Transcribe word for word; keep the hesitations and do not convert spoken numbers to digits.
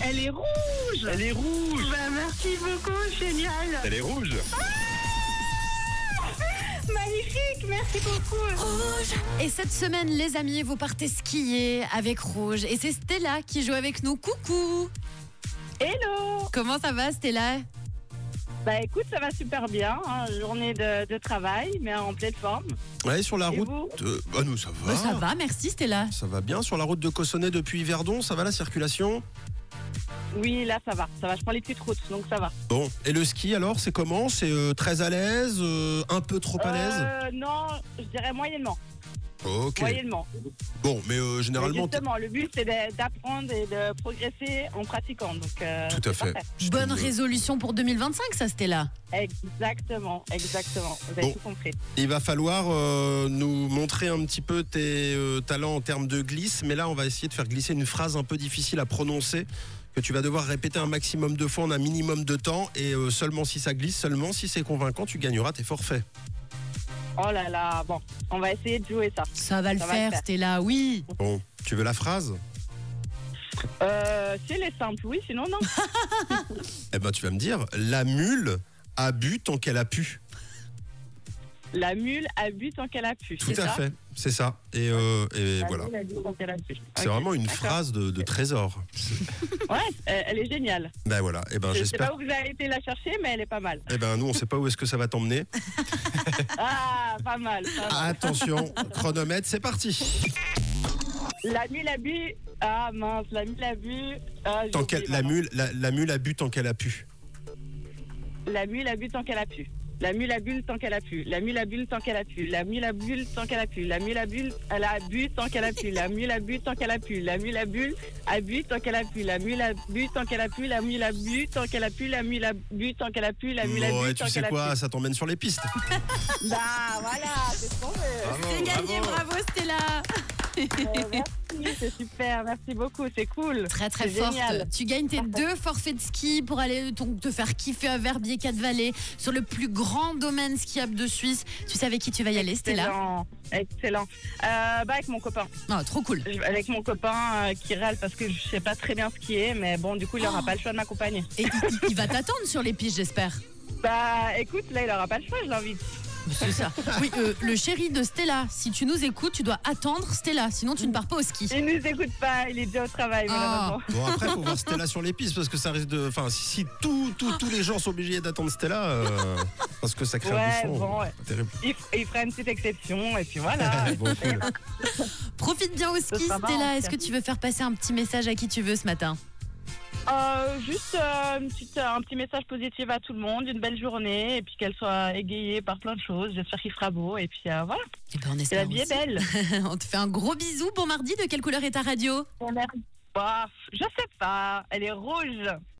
Elle est rouge. Elle est rouge. Bah, merci beaucoup, génial. Elle est rouge. Magnifique, merci beaucoup. Et cette semaine, les amis, vous partez skier avec Rouge. Et c'est Stella qui joue avec nous. Coucou. Hello. Comment ça va, Stella? Bah écoute, ça va super bien. Hein. Journée de, de travail, mais en pleine forme. Ouais, sur la Et route. vous euh, bah nous, ça va. Bah, ça va, merci Stella. Ça va bien. Sur la route de Cossonay depuis Yverdon, ça va la circulation? Oui, là ça va. Ça va, je prends les petites routes, donc ça va. Bon. Et le ski alors, c'est comment? C'est euh, très à l'aise, euh, un peu trop à l'aise? Euh, non, je dirais moyennement. Ok. Moyennement. Bon, mais euh, Mais généralement. t'es- justement, le but c'est de- d'apprendre et de progresser en pratiquant. Donc, euh, Tout à c'est fait. parfait. Je Bonne te- résolution pour deux mille vingt-cinq, ça, Stella. Exactement, exactement. Vous avez Bon. tout compris. Il va falloir euh, nous montrer un petit peu tes euh, talents en termes de glisse, mais là on va essayer de faire glisser une phrase un peu difficile à prononcer que tu vas devoir répéter un maximum de fois en un minimum de temps et euh, seulement si ça glisse, seulement si c'est convaincant, tu gagneras tes forfaits. Oh là là, bon, on va essayer de jouer ça. Ça va le Ça va le faire, faire. Stella, oui. Bon, tu veux la phrase? Euh, si elle est simple, oui, sinon non. Eh ben tu vas me dire, la mule a bu tant qu'elle a pu. La mule a bu tant qu'elle a pu. Tout c'est à ça fait, c'est ça. Et, euh, et La voilà. mule a bu tant qu'elle a pu. C'est Ok, vraiment une d'accord. phrase de, de trésor. Ouais, elle elle est géniale. Ben voilà, et ben Je sais j'espère. pas où vous avez été la chercher, mais elle est pas mal. Eh ben nous on sait pas où est-ce que ça va t'emmener. Ah, pas mal. Pas mal. Attention, chronomètre, c'est parti. La mule a bu. Ah mince, la mule a bu. Ah, j'ai Tant oublié qu'elle, la maintenant. mule, la, la mule a bu tant qu'elle a pu. La mule a bu tant qu'elle a pu. La mule a bu tant qu'elle a pu. La mule a bu tant qu'elle a pu. La mule a bu tant qu'elle a pu. La mule a bu, elle a bu tant qu'elle a pu. La mule a bu tant qu'elle a pu. La mule a bu, a bu tant qu'elle a pu. La mule a bu tant qu'elle a pu. La mule a bu tant qu'elle a pu. La mule a bu tant qu'elle a pu. La mule a Bon, bu et tant tu sais qu'elle a quoi, pu. ça t'emmène sur les pistes. Bah voilà, c'est ce qu'on veut. C'est gagné, bravo Stella. Euh, Merci, c'est super. Merci beaucoup, c'est cool. Très très C'est forte. génial. Tu gagnes tes deux forfaits de ski pour aller donc, te faire kiffer à Verbier Quatre-Vallées sur le plus grand domaine skiable de Suisse. Tu sais avec qui tu vas y aller, Stella? Excellent, excellent. Euh, bah avec mon copain. Oh, trop cool. Je- Avec mon copain euh, qui râle parce que je sais pas très bien skier, mais bon, du coup, il aura Oh. pas le choix de m'accompagner. Et il, il- il va t'attendre sur les pistes, j'espère. Bah, écoute, là, il aura pas le choix, je l'invite. C'est ça. Oui, euh, le chéri de Stella, si tu nous écoutes, tu dois attendre Stella, sinon tu ne pars pas au ski. Il nous écoute pas, il est déjà au travail, Ah. malheureusement. Bon, après, faut voir Stella sur les pistes parce que ça risque de. Enfin, si, si tout- tout- tous les gens sont obligés d'attendre Stella, euh, parce que ça crée Ouais, un bouchon. bon, ouais. Pas terrible. Il, il fera une petite exception, et puis voilà. Bon, cool. Profite bien au ski, sera marrant, Stella. tiens. Est-ce que tu veux faire passer un petit message à qui tu veux ce matin? Euh, juste euh, une petite, un petit message positif à tout le monde, une belle journée, et puis qu'elle soit égayée par plein de choses. J'espère qu'il fera beau, et puis euh, voilà. Eh ben, on Et espère la vie est aussi. belle. On te fait un gros bisou. Bon mardi. De quelle couleur est ta radio? Bah, je sais pas, elle est rouge.